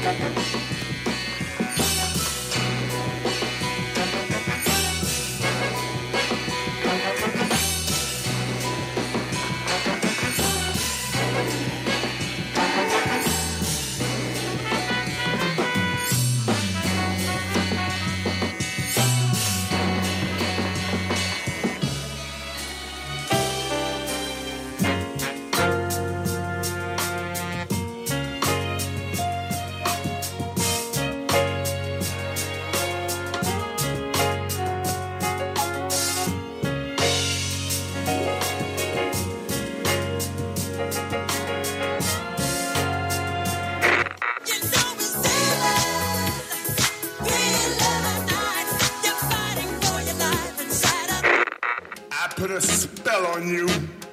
Put a spell on you.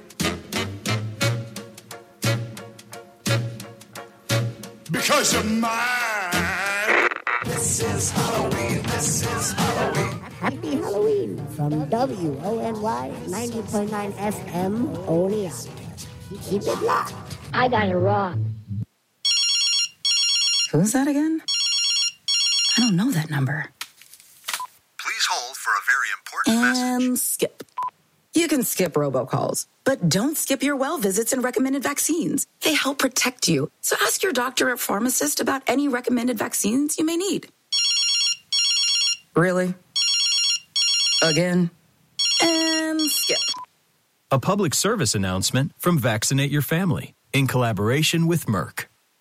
Because you're mine. This is Halloween. This is Halloween. Happy Halloween from WONY 90.9 FM Oneonta. Keep it locked. I got it wrong. Who's that again? I don't know that number. Please hold for a very important message. And skip. You can skip robocalls, but don't skip your well visits and recommended vaccines. They help protect you. So ask your doctor or pharmacist about any recommended vaccines you may need. Really? Again? And skip. A public service announcement from Vaccinate Your Family in collaboration with Merck.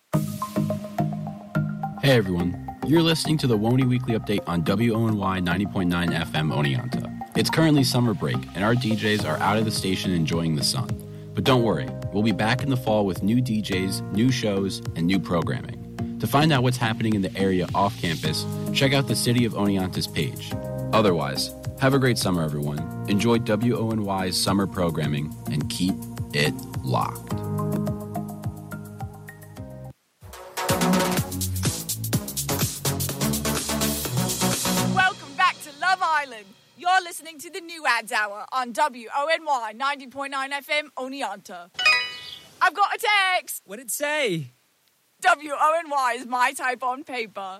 Hey everyone, you're listening to the WONY Weekly Update on WONY 90.9 FM Oneonta. It's currently summer break, and our DJs are out of the station enjoying the sun. But don't worry, we'll be back in the fall with new DJs, new shows, and new programming. To find out what's happening in the area off campus, check out the City of Oneonta's page. Otherwise, have a great summer, everyone. Enjoy WONY's summer programming, and keep it locked. Welcome back to Love Island. You're listening to the New Ads Hour on WONY 90.9 FM Oneonta. I've got a text. What'd it say? WONY is my type on paper.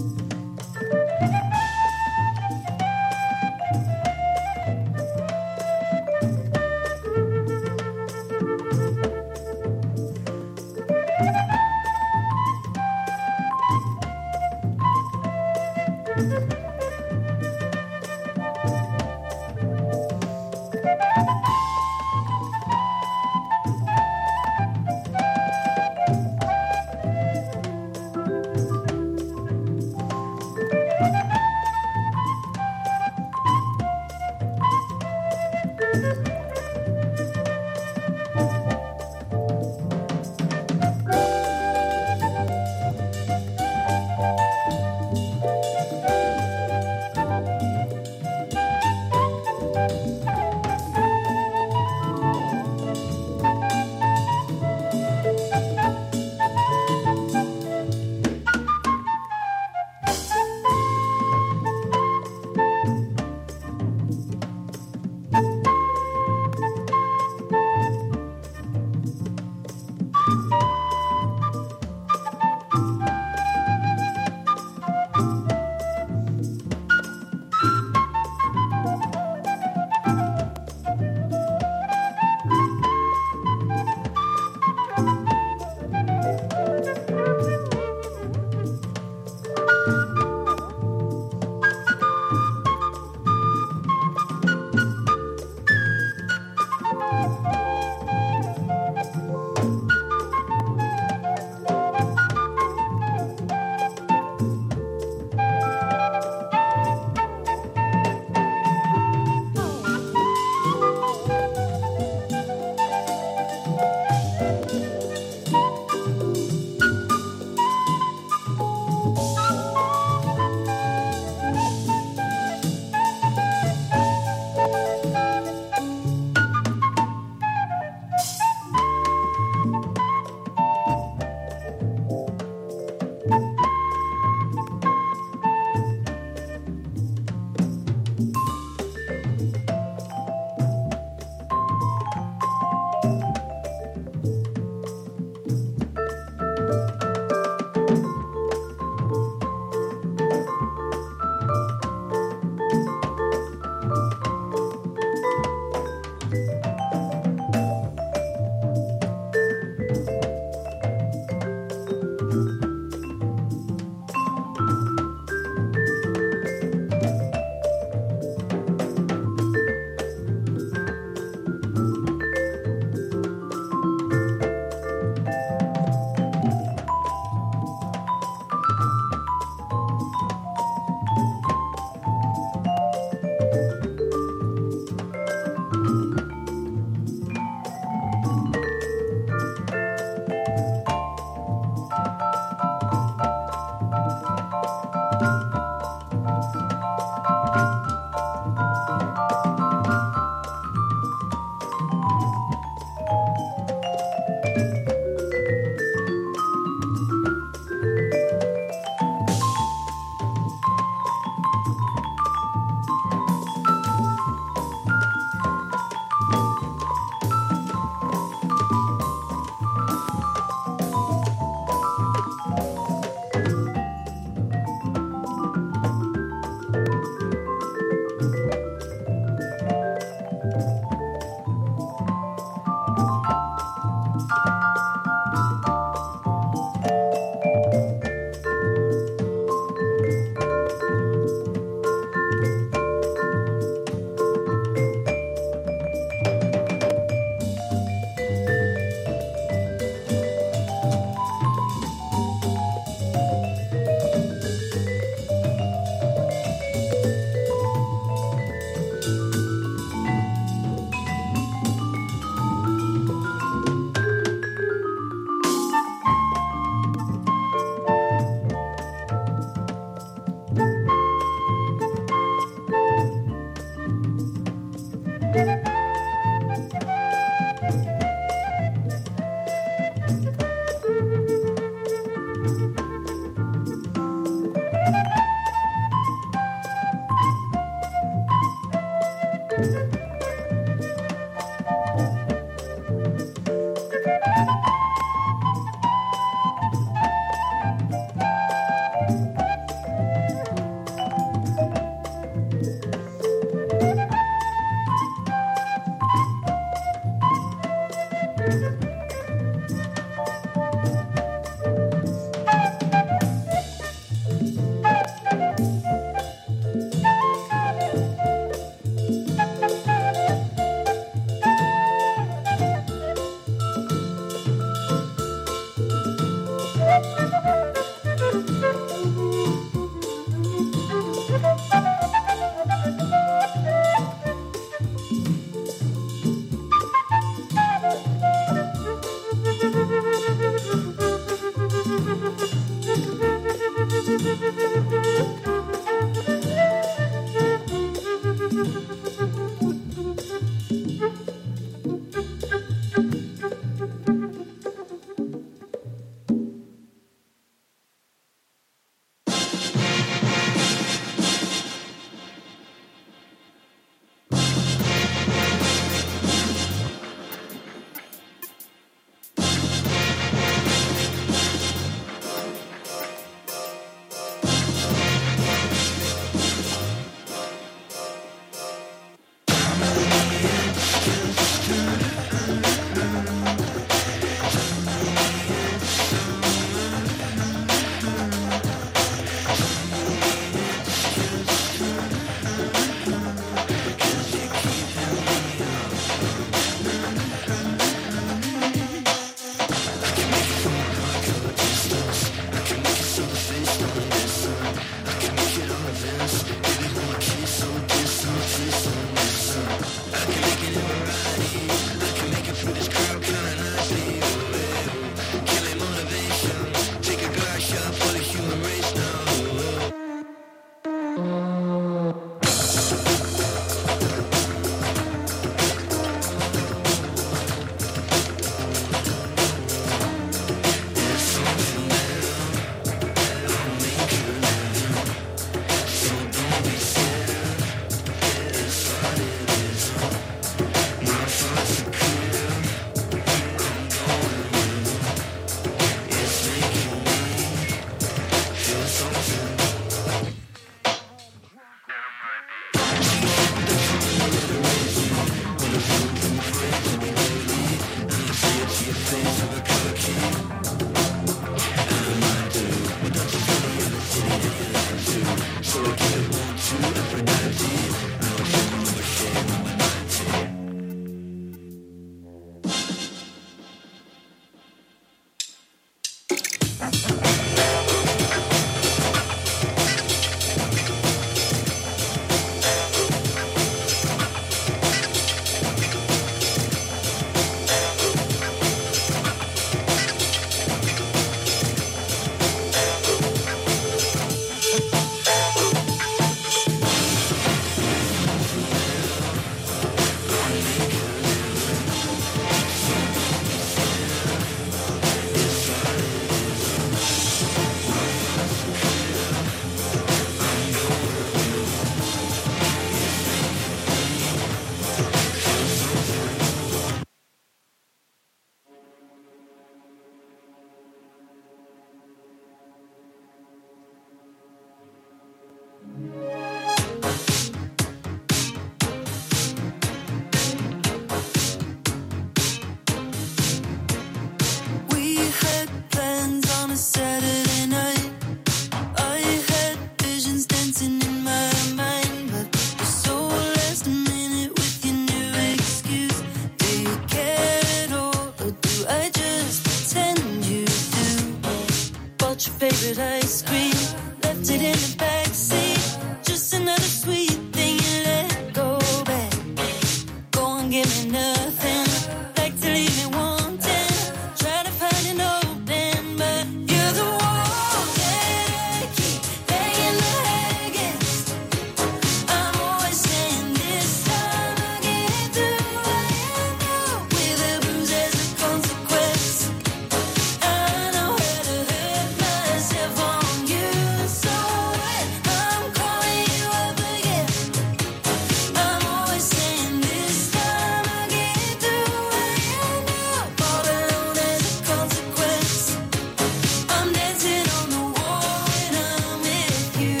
got your favorite ice cream, left it in the backseat. Just another sweet thing you let go back. Go and give me nothing, like to leave me wanting. Try to find an open, but you're the wall that I keep hanging my against. I'm always saying this time I'll get through. I am now with a bruise as a consequence. I know how to hurt myself on you, so I'm calling you up again. I'm always saying this time I'll get through. I am now all alone as a consequence. I'm dancing on the wall when I'm with you.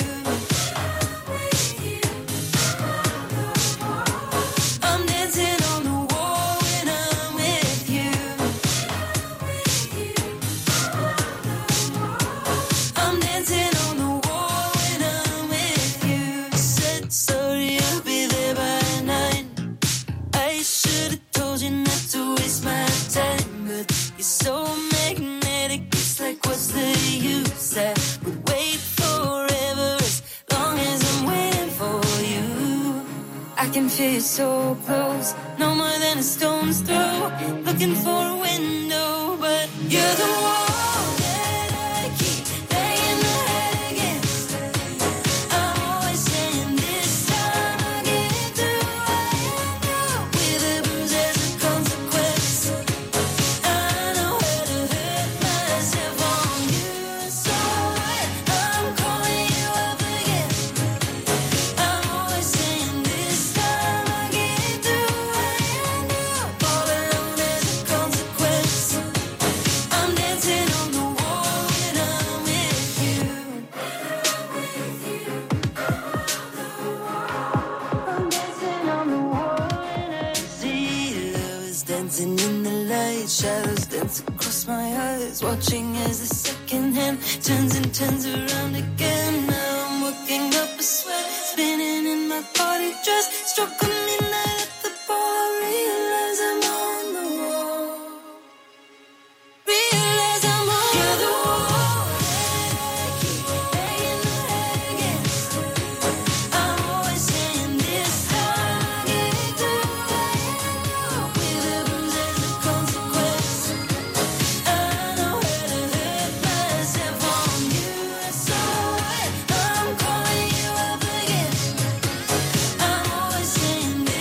I'm dancing on the wall when I'm with you. I'm dancing on the wall when I'm with you. Said sorry, I'll be there by 9. I should have told you not to waste my time, but you're so magnetic, it's like what's the use? I would wait forever as long as I'm waiting for you. I can feel you so close, no more than a stone's throw. Looking for a window, but you're the wall that I keep banging my head against. I'm always saying this time I'll get through. I am now with a bruise as a consequence. I know how to hurt myself on you, so I'm calling you up again. I'm always saying this time I'll get through. I am now all alone as a consequence. I'm dancing on the wall when I'm with you. I'm dancing on the wall when I see love is dancing in the light. Shadows dance across my eyes, watching as the second hand turns and turns around again. Now I'm working up a sweat, spinning in my party dress. Struck a midnight at the bar, realize I'm on the wall. Realize I'm on You're the wall that I keep banging my head against. I'm always saying this time I'll get through. I am now with a bruise as a consequence. I know how to hurt myself on you, so I'm calling you up again. I'm always saying this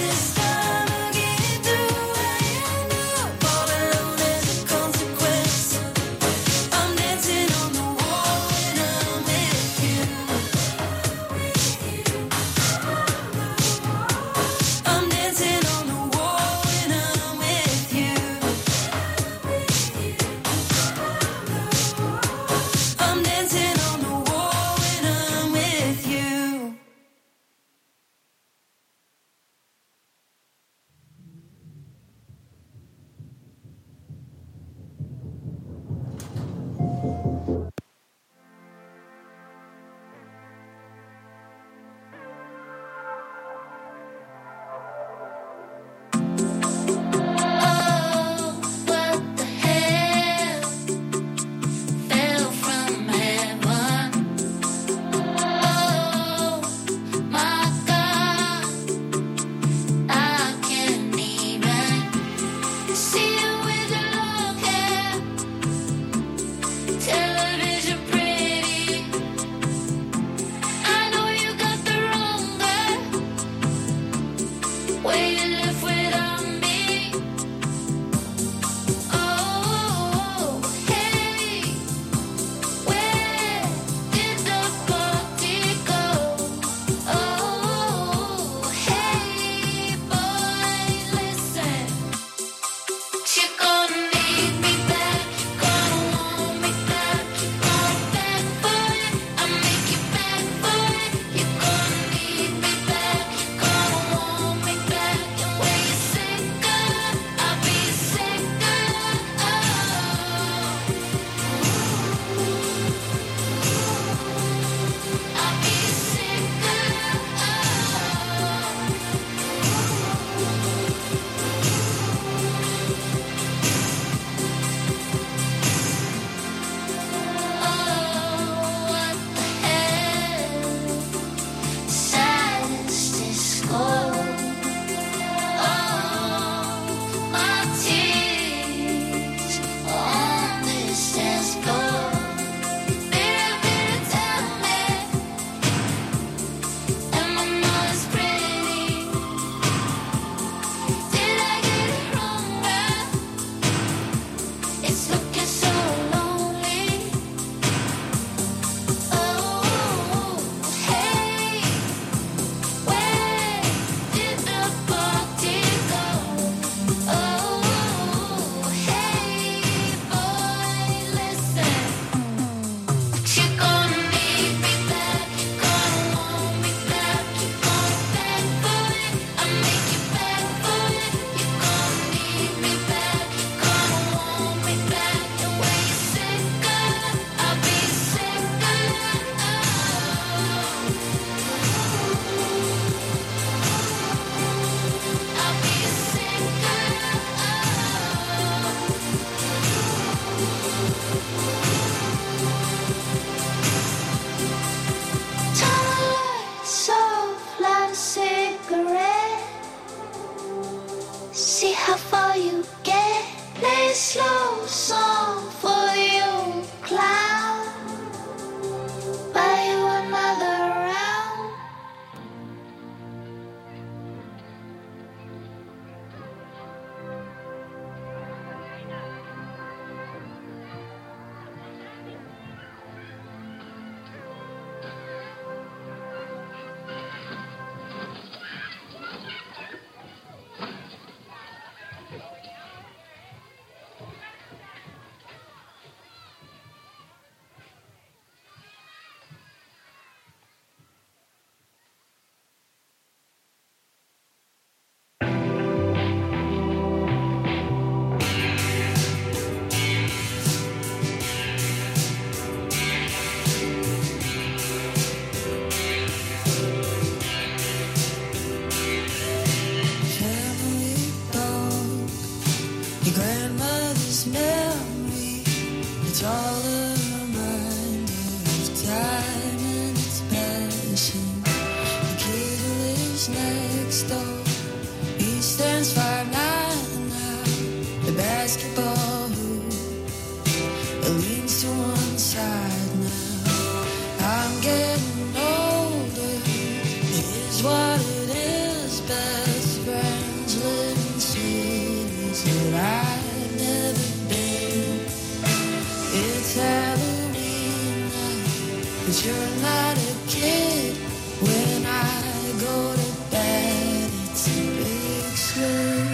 It's all a reminder of time and its passion. The kid who lives next door, he stands 5'9" now. The basketball hoop leans to one side now. I'm getting older, it is what it is. Best friends live in cities that I've never been. It's Halloween night, but you're not a kid. When I go to bed, it's a big swing.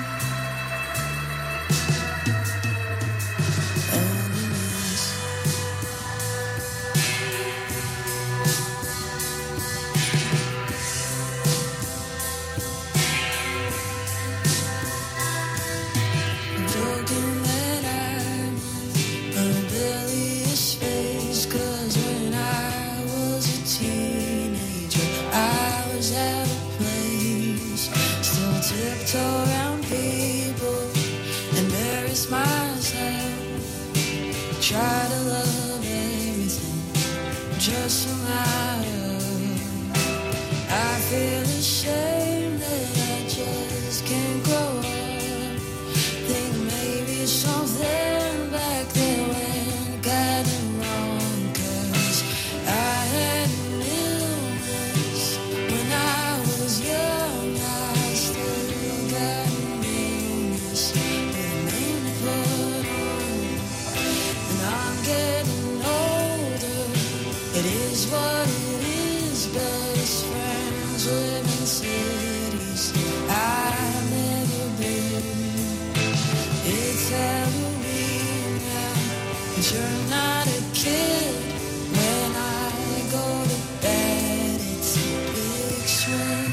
Around people, embarrass myself, try to love everything just for my own. I feel ashamed that I just can't grow up. Think maybe something back there went kinda wrong, 'cause I had an illness when I was young. I still got an illness with a name to put on. And I'm getting older, it is what it is. Best friends live in cities I've never been. It's Halloween now, but you're not a kid. When I go to bed, it's a big swing.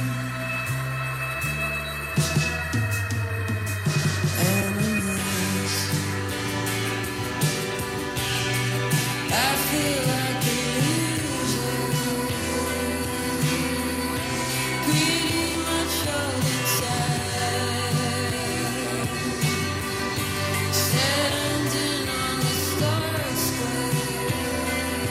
Enemies, I feel like a loser, pretty much all the time. Standing on the Star Square,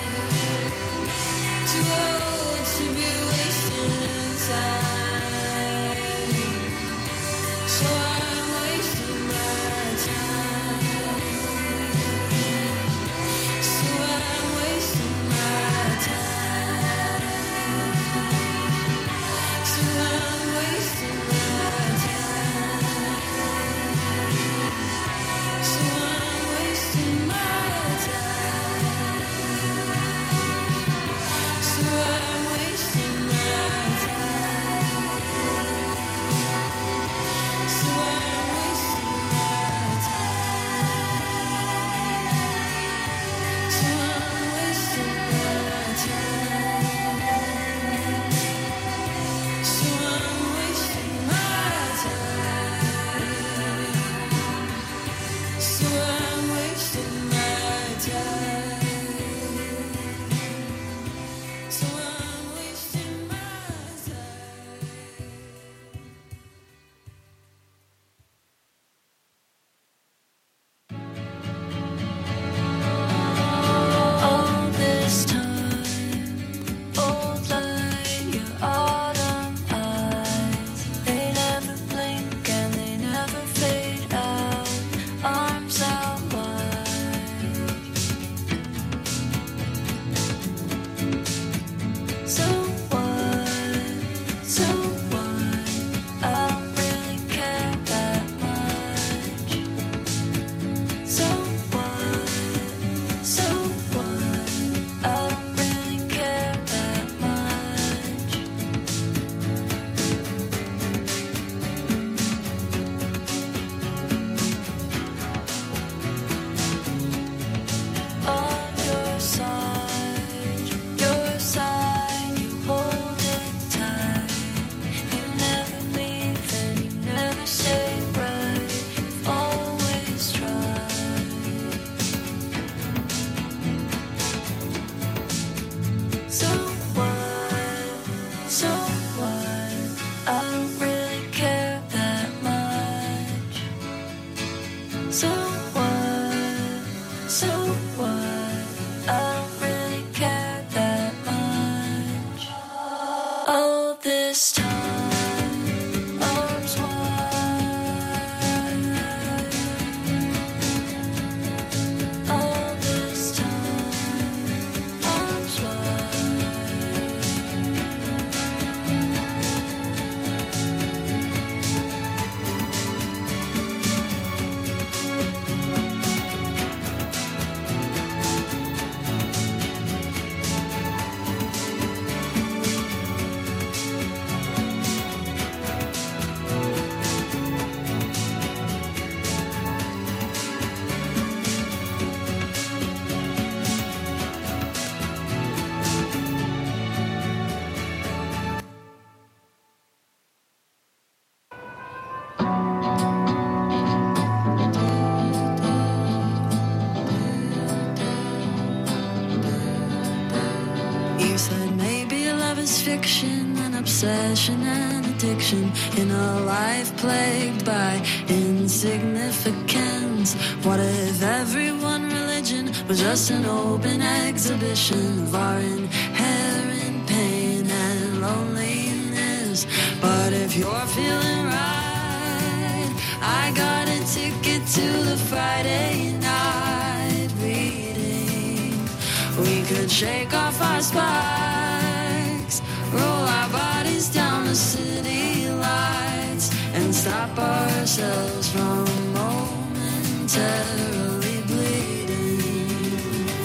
So what? I don't really care that much. All this time, arms wide. All this time, arms wide. You said maybe love is fiction, an obsession and addiction in a life plagued by insignificance. What if every one religion was just an open exhibition of our inherent pain and loneliness? But if you're feeling right, I got a ticket to the Friday night reading. We could shake off our spikes, roll our bodies down the city lights, and stop ourselves from momentarily bleeding.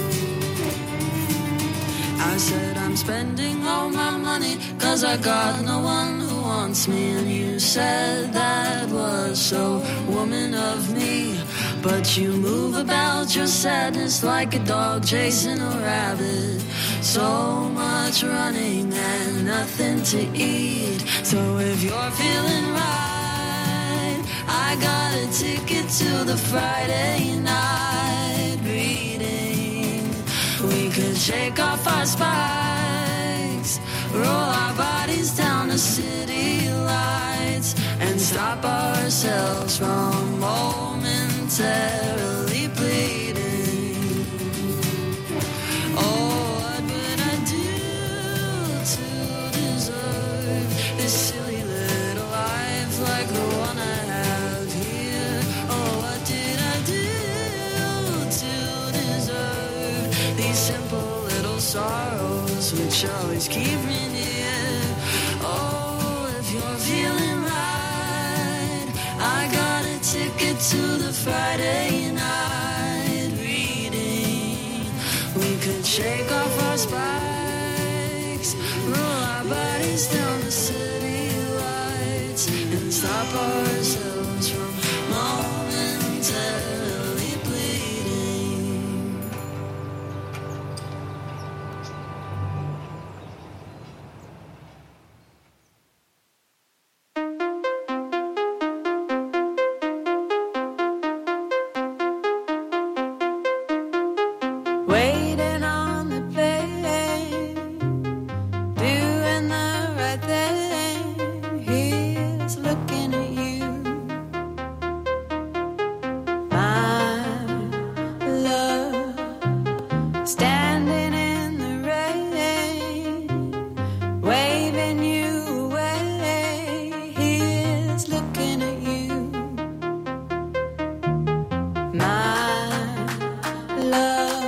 I said I'm spending all my money 'cause I got no one who wants me, and you said that was so woman of me. But you move about your sadness like a dog chasing a rabbit. So much running and nothing to eat. So if you're feeling right, I got a ticket to the Friday night reading. We could shake off our spikes, roll our bodies down the city lights, and stop ourselves from momentarily bleeding. Oh, what would I do to deserve this silly little life like the one I have here? Oh, what did I do to deserve these simple little sorrows which always keep me near? Oh, if you're feeling right, I got a ticket to the Friday night reading. We could shake off our spikes, roll our bodies down the city lights, and stop ourselves from momentarily bleeding. Waiting on the plane, doing the right thing. He's looking at you, my love. Standing in the rain, waving you away. He's looking at you, my love.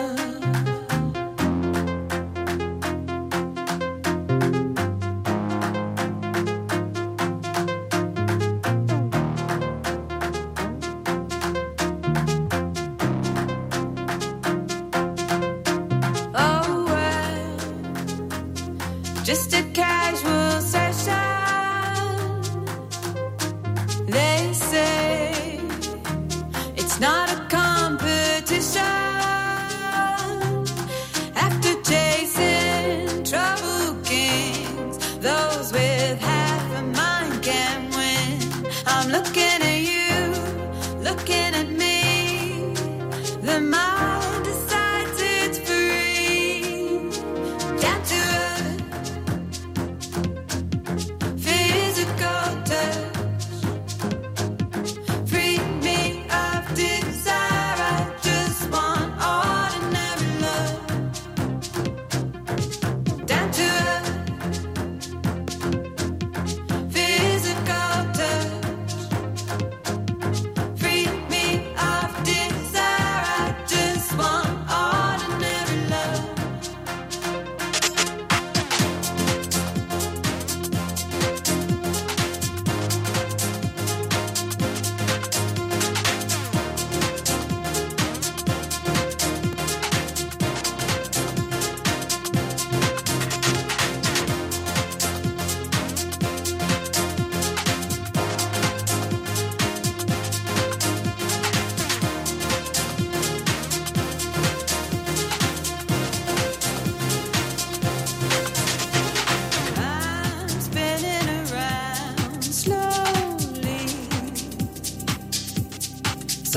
Oh, well, just a casual session. They say it's not a competition.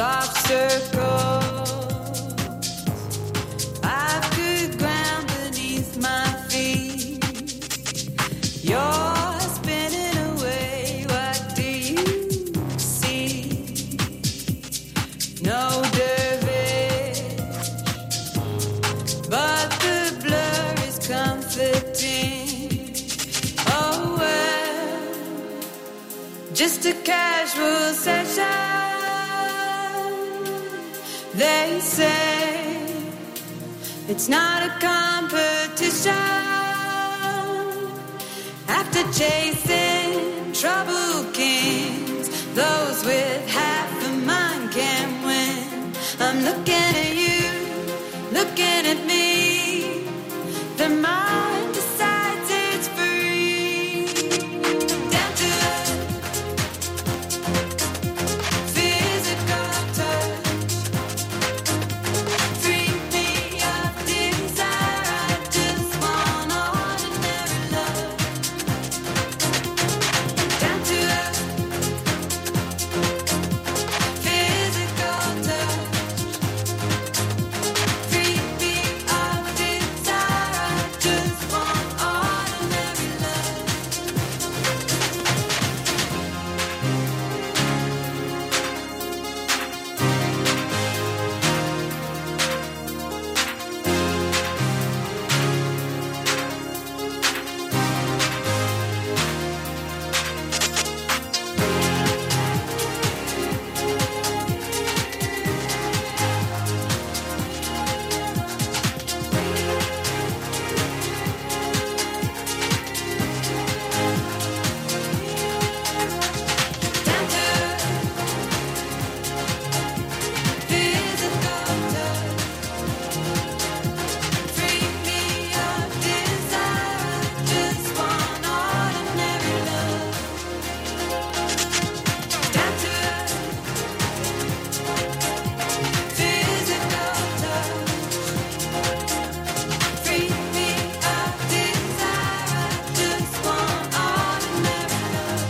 soft circles. I could ground beneath my feet. You're spinning away. What do you see? No dervish, but the blur is comforting. Oh well, just a casual session. They say it's not a competition. After chasing trouble kings, those with half a mind can win. I'm looking at you, looking at me. The mind decides it's free. Down to earth, physical touch. Free me of desire. I just want ordinary love. Down to earth, physical touch. Free me of desire. I just want ordinary love. Down to earth, physical touch. Free me of desire. I just want ordinary love. Down to earth, physical touch. Free me of desire. I just want ordinary love.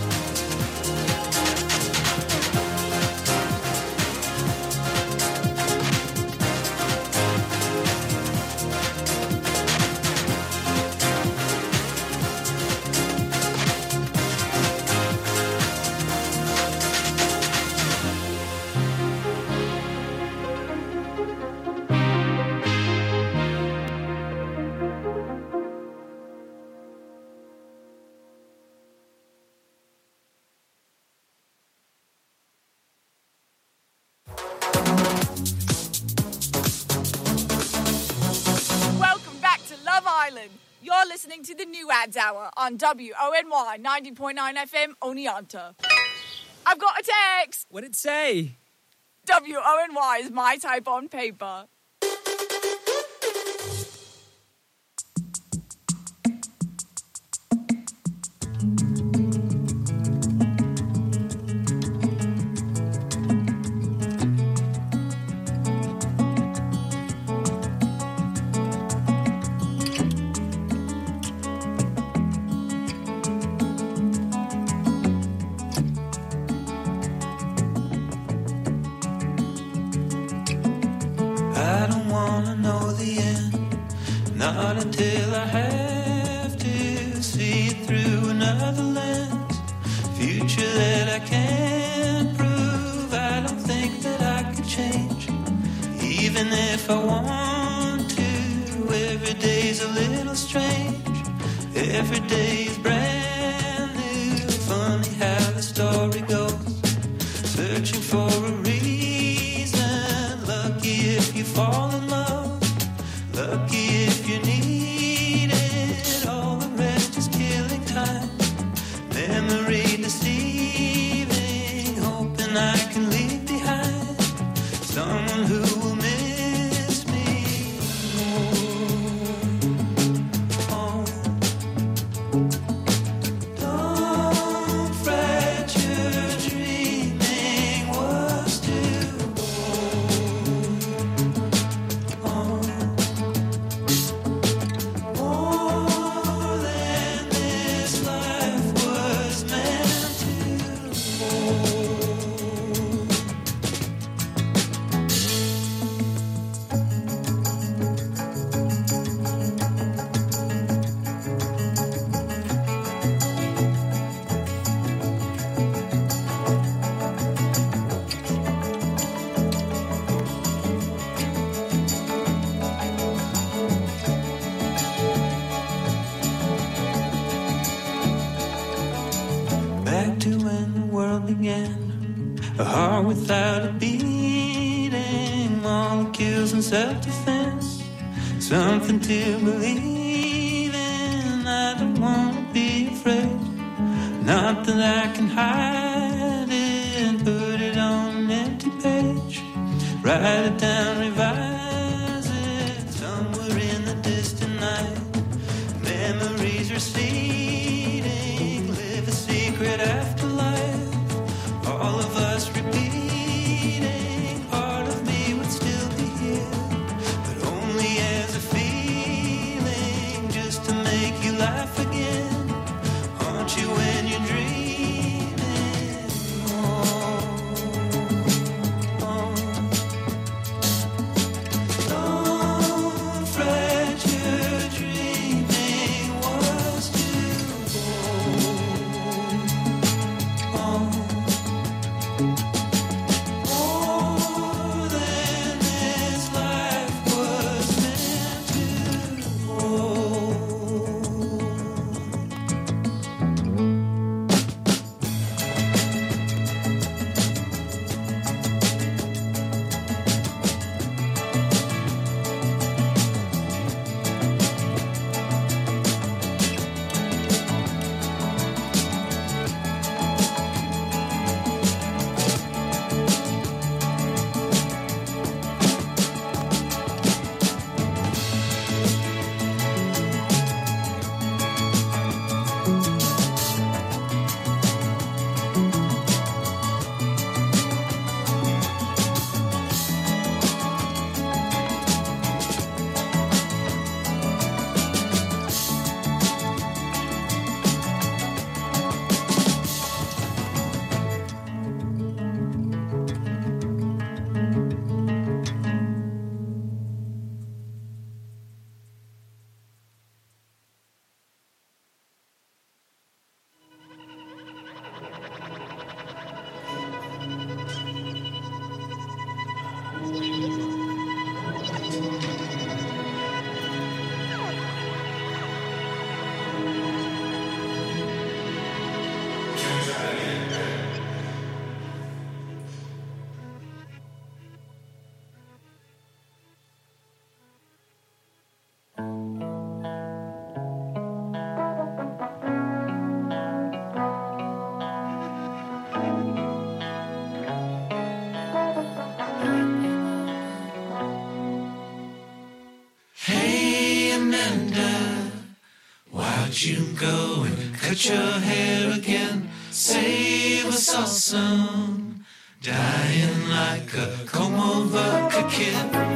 Welcome back to Love Island. You're listening to the New Ads Hour on WONY 90.9 FM Oneonta. I've got a text. What'd it say? WONY is my type on paper. I don't wanna know the end, not until I have to see it through another lens. Future that I can't prove, I don't think that I could change, even if I want to. Every day's a little strange, every day's brand new. Funny how the story goes, searching for a reason. Lucky if you fall in love, lucky if you need it. All the rest is killing time, memory deceiving, hoping I can leave behind someone who will miss me. Oh, oh. heart without a beating, molecules and self-defense, something to believe in. I don't want to be afraid, not that I can hide it, put it on an empty page, write it down, revise it, somewhere in the distant night, memories receding, live a secret afterlife, all of us repeating, part of me would still be here, but only as a feeling, just to make you laugh again, haunt you when you're dreaming. Don't fret, your dreaming was too bold. More than this life was meant to hold. Hey Amanda, why'd you go and cut your hair again? Save us all some, dying like a comb-over kid.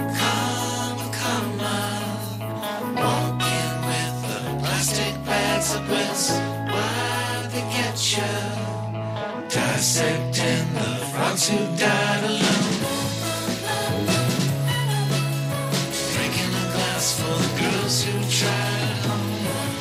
Come on, walking with the plastic bags of bliss. Why'd they get you? Dissecting the frogs who died alone. Drinking a glass for the girls who tried home.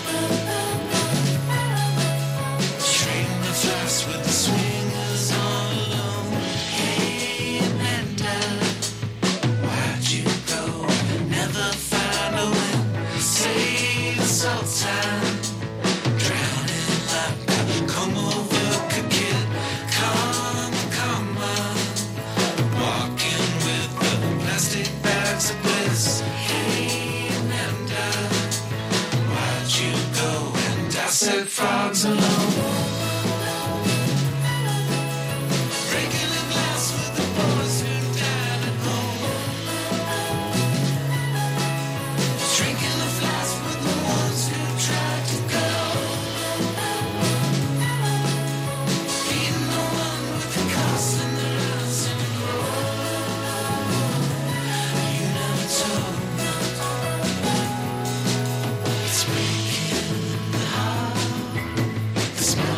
Trading the flash with the swingers all alone. Hey Amanda, why'd you go? Never find a win. Save us all time. Drowning like a comb-over kid. Come on. Walking with the plastic bags of bliss. Hey Amanda, why'd you go and dissect frogs alone? Breaking a glass with the boys who died at home. Drinking the flask with the ones who tried to go. Being the one with the cost and the rise and the growth. You never told me. It's breaking the heart. The smell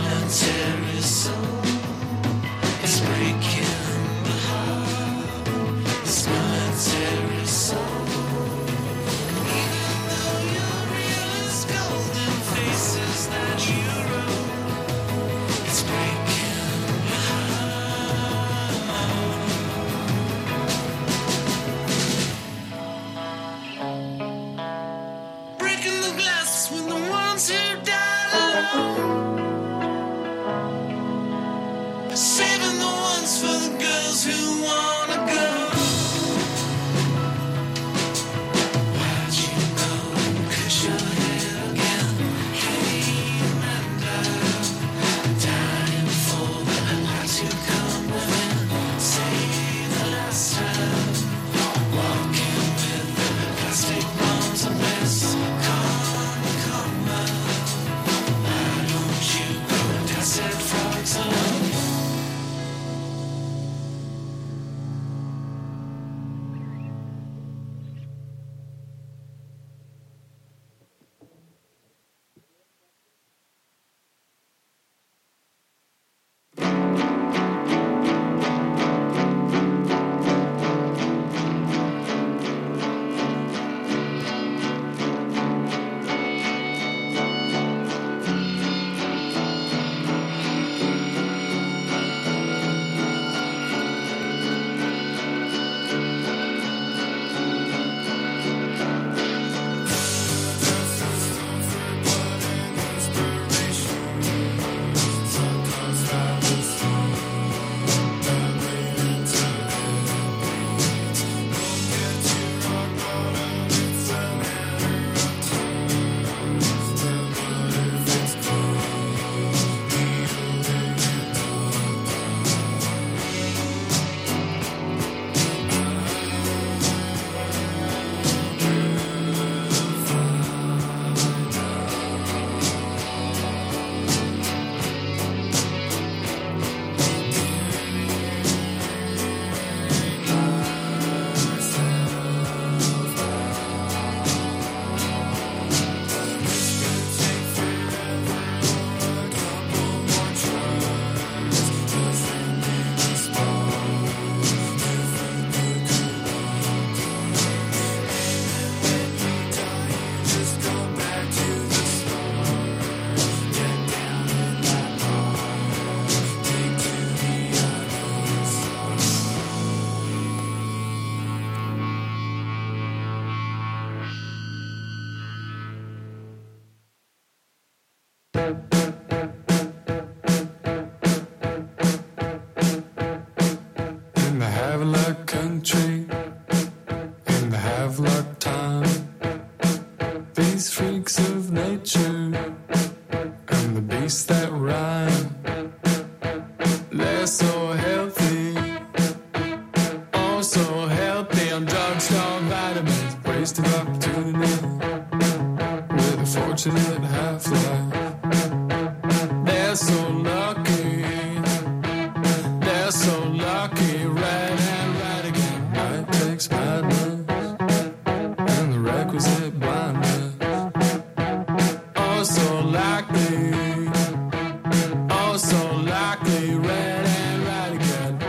nature and the beasts that rhyme. They're so healthy, oh so healthy on drugstore vitamins, wasted opportunity with a fortunate half-life. They're so lucky, they're so lucky, right and right again. Night takes madness and the requisite blindness. Oh so likely, oh so likely, right and right again.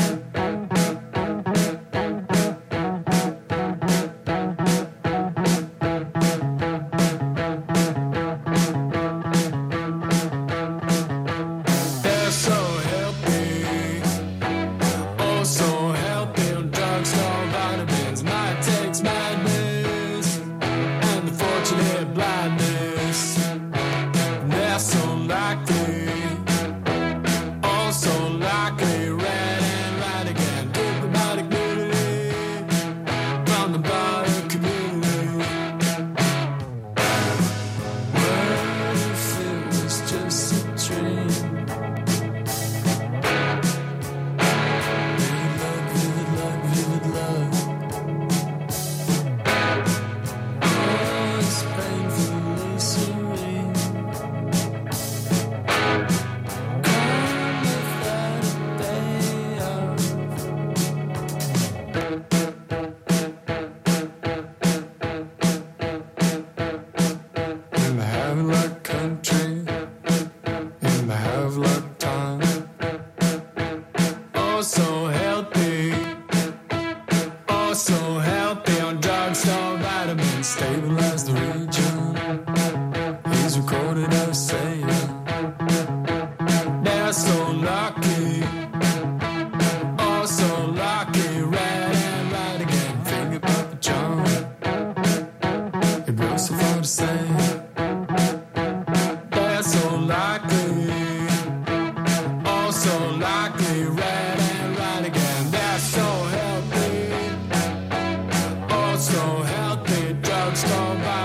They're so healthy, oh so healthy on drugstore vitamins. Night takes madness and the fortunate blindness. They're so likely, oh so likely, right and right again. Diplomatic immunity from the body community. What if it was just a dream? Vivid love, vivid love. Oh, it's painfully serene. Come without a day off. In the Havelock country, in the Havelock time. Oh, so healthy, oh, so healthy on drugstore vitamins, stabilize the region. He's recorded as saying, they're so lucky, oh, so lucky, right and right again. Finger Papa John, it goes so far to say, they're so likely, oh, so likely, right and right again. They're so healthy, oh, so healthy, drugstore vitamins.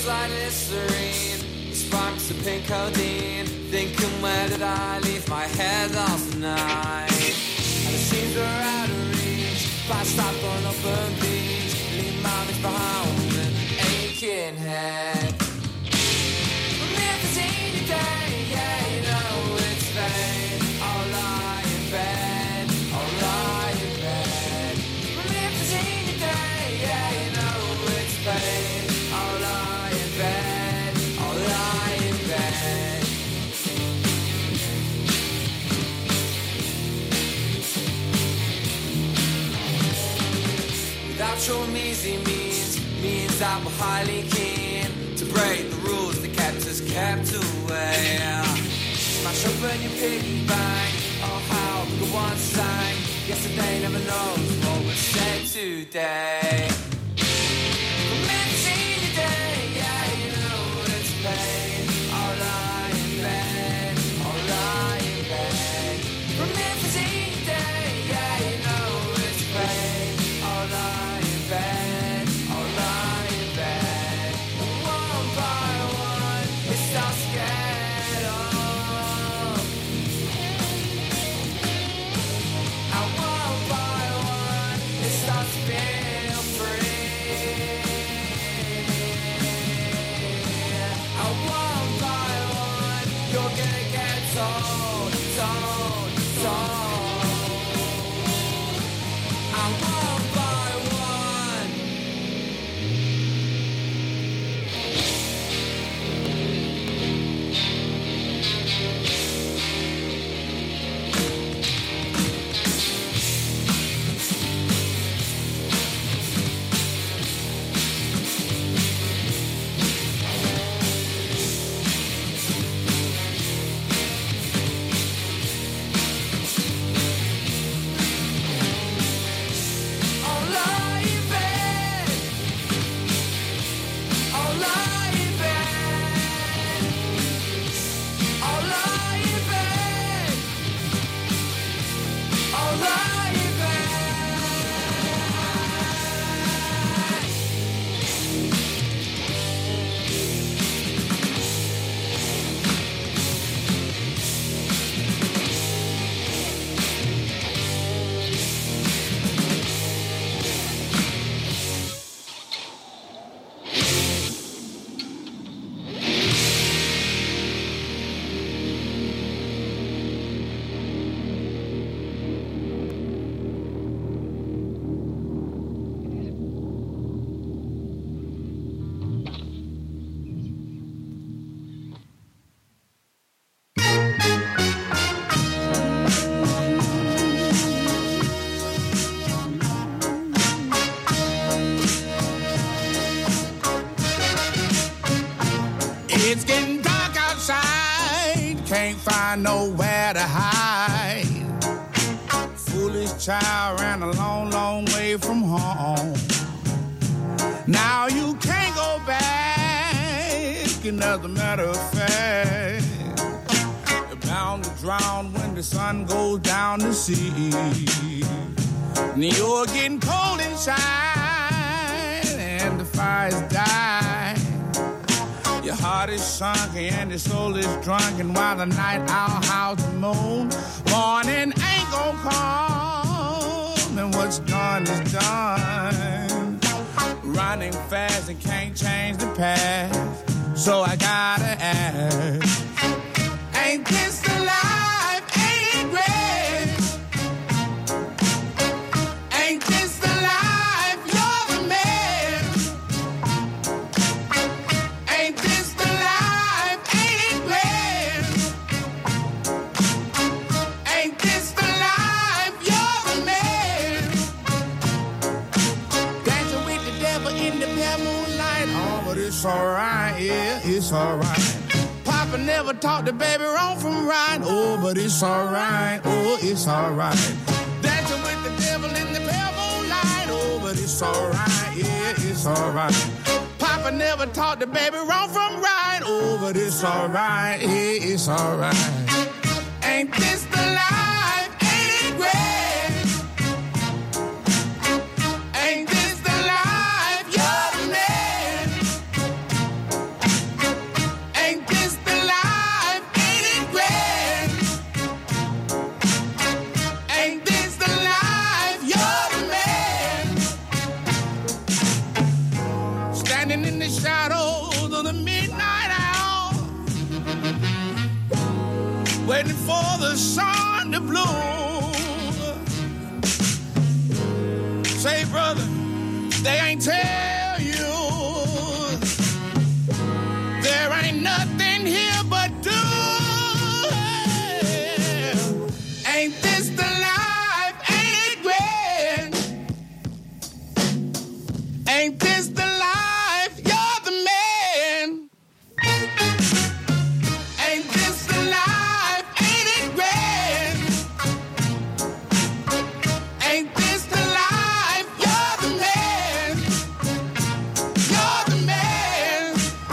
smells like Listerine, the sparks of pink codeine. Thinking, where did I leave my head last night? And the scenes were out of reach, passed up on a burn beach, leave mommies behind with an aching head. Remember any day, yeah, you know it's pain. I'll lie in bed, I'll lie in bed. Remember any day, yeah, you know it's pain. I'll lie in bed, I'll lie in bed. Without your measly means that we're highly keen to break the rules that kept us kept away. Smash open your piggy bank, oh how the one sang. Yesterday never knows what was said today. Remember seeing your day, yeah, you know it's pain. I'll lie in bed, I'll lie in bed. Remember seeing your day, yeah, you know it's pain. I'll lie in bed, I'll lie in bed. One by one, it starts to get off. And one by one, it starts to feel free. And one by one, you're gonna get told. And one by one. I'll lie in bed. I'll lie in bed. I'll lie in bed. I'll lie in It's getting dark outside, can't find nowhere to hide. Foolish child ran a long, long way from home. Now you can't go back, and as a matter of fact, you're bound to drown when the sun goes down the sea. And you're getting cold inside, and the fire's dying. Your heart is sunk and your soul is drunken while the night owl howls the moon. Morning ain't gonna come, and what's done is done. Running fast and can't change the past, so I gotta ask, ain't this the life? Ain't great? Ain't this the life? You're the man. Ain't this the life? Ain't great? Ain't this the life? You're the man. Dancing with the devil in the pale moonlight. Oh, but it's alright, yeah, it's alright. Papa never taught the baby wrong from right. Oh, but it's alright, oh, it's alright. Dancing with the devil in the pale moonlight. Oh, but it's alright, yeah, it's alright. Papa never taught the baby wrong from right. Oh, but it's alright, yeah, it's alright. Ain't this the life? Ain't great? Ain't this the life? You're the man. waiting for the sun to bloom. Say, brother, they ain't tell you there ain't nothing here but do. Ain't this the life? Ain't it grand? Ain't this the life? You're the man. Ain't this the life? Ain't it grand? Ain't this the life? You're the man. You're the man.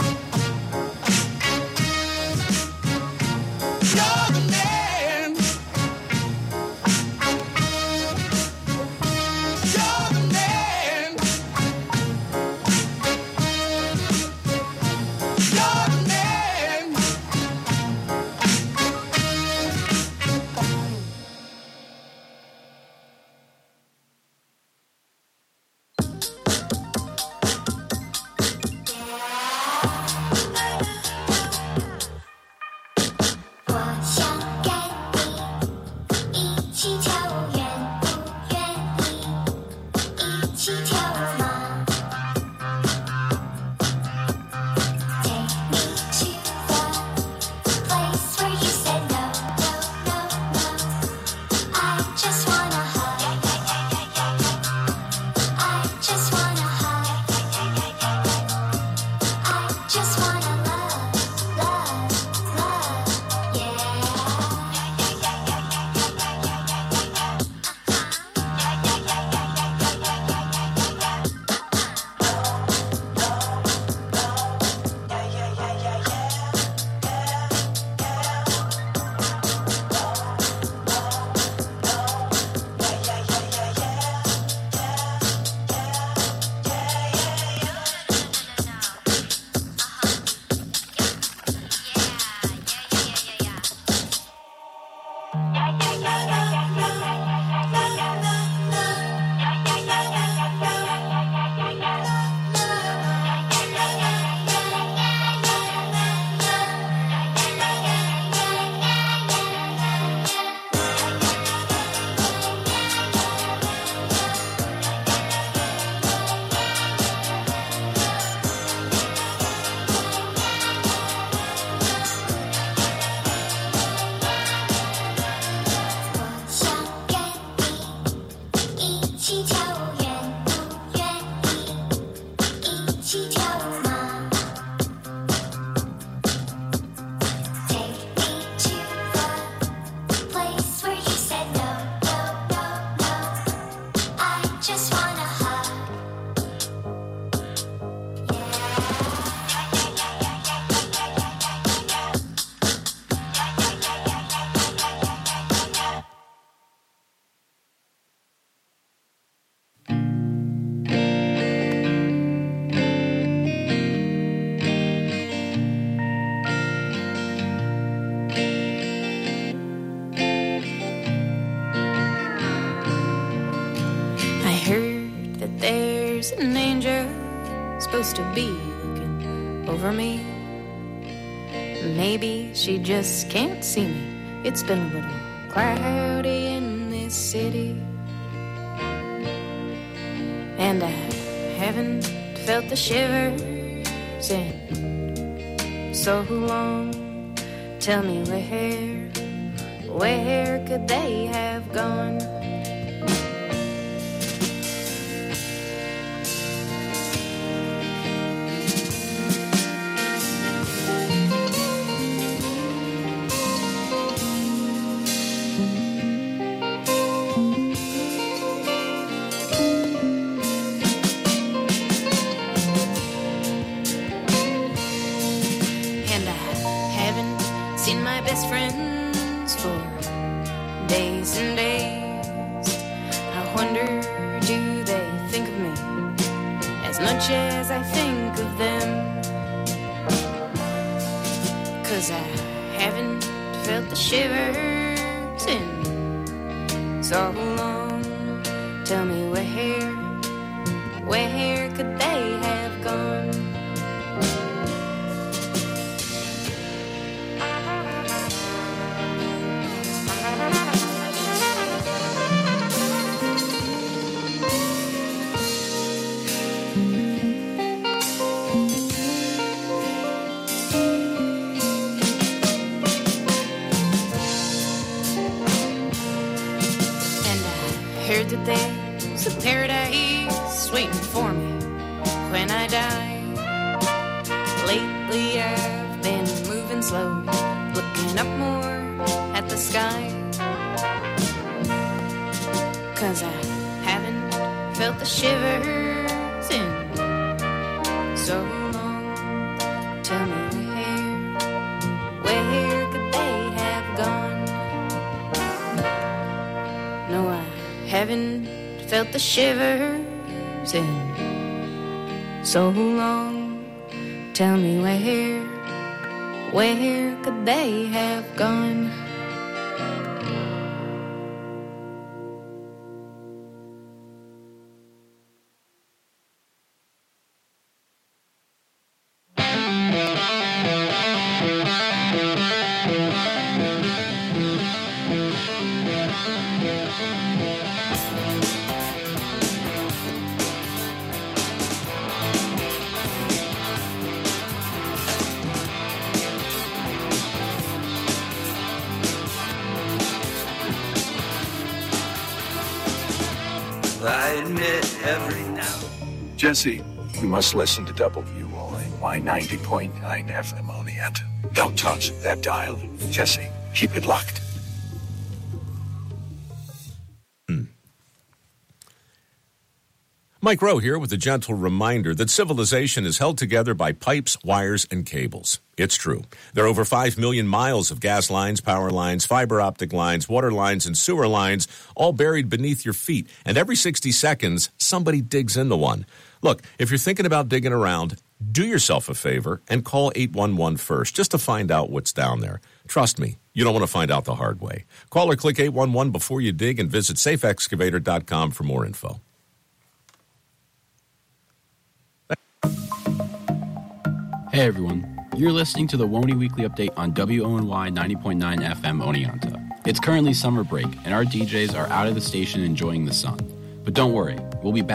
You're the man. You're the man. You're the man. I heard that there's an angel supposed to be looking over me. Maybe she just can't see me. It's been a little cloudy in this city, and I haven't felt the shivers in so long. Tell me where could they have gone? And I haven't seen my best friends for days and days. I wonder, do they think of me as much as I think of them? 'Cause I haven't felt the shivers in so long. Tell me where could they have gone? waiting for me when I die. Lately I've been moving slow, looking up more at the sky. 'Cause I haven't felt the shivers in so long. Tell me where could they have gone? No, I haven't felt the shivers in so long. Tell me where could they have gone? I admit every now. Jesse, you must listen to WONY 90.9 FM Oneonta. Don't touch that dial. Jesse, keep it locked. Mike Rowe here with a gentle reminder that civilization is held together by pipes, wires, and cables. It's true. There are over 5 million miles of gas lines, power lines, fiber optic lines, water lines, and sewer lines, all buried beneath your feet. And every 60 seconds, somebody digs into one. Look, if you're thinking about digging around, do yourself a favor and call 811 first just to find out what's down there. Trust me, you don't want to find out the hard way. Call or click 811 before you dig and visit safeexcavator.com for more info. Hey everyone, you're listening to the WONY Weekly Update on WONY 90.9 FM Oneonta. It's currently summer break, and our DJs are out of the station enjoying the sun. But don't worry, we'll be back